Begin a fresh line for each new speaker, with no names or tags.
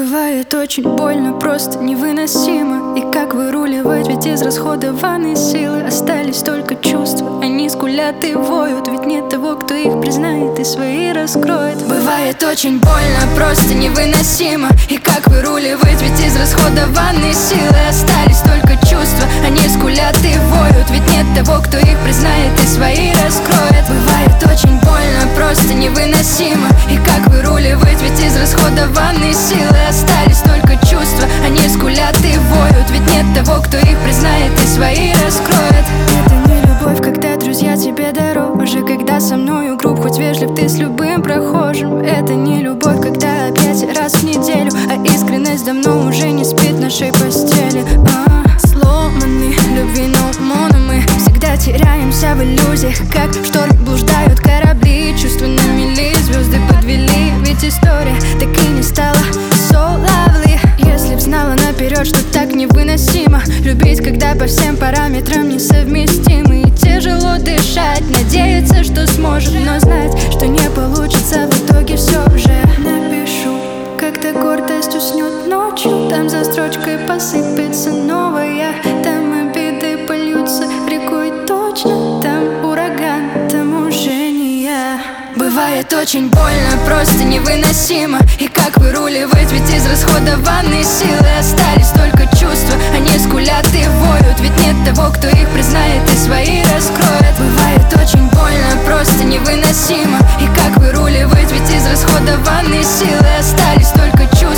Бывает очень больно, просто невыносимо. И как выруливать, ведь израсходованные силы остались только чувства. Они скулят и воют, ведь нет того, кто их признает и свои раскроет. Бывает очень больно, просто невыносимо. И как выруливать, ведь израсходованные силы остались только чувства. Они скулят и воют, ведь нет того, кто их признает и свои раскроет. Бывает очень больно, просто невыносимо. И как выруливать, ведь израсходованные силы остались только чувства. Они скулят и воют, ведь нет того, кто их признает и свои раскроет. Это не любовь, когда друзья тебе дороже, когда со мною груб, хоть вежлив ты с любым прохожим. Это не любовь, когда объятия раз в неделю, а искренность давно уже не спит в нашей постели. Сломаны любви, но мы всегда теряемся в иллюзиях, как в шторм блуждают корабли. Чувства на мели, звезды подвели, ведь история так и не стала so lovely. Если б знала наперед, что так невыносимо любить, когда по всем параметрам несовместимы. И тяжело дышать, надеяться, что сможем, но знать, что не получится в итоге все же. Напишу, когда гордость уснет ночью, там за строчкой посыпется новая. Там обиды польются рекой точно, там ураган, там уже не я. Бывает очень больно, просто невыносимо. И как выруливать, ведь израсходованные силы остались только чувства. Они скулят и воют, ведь нет того, кто их признает и свои раскроет. Бывает очень больно, просто невыносимо. И как выруливать, ведь израсходованные силы остались только чувства.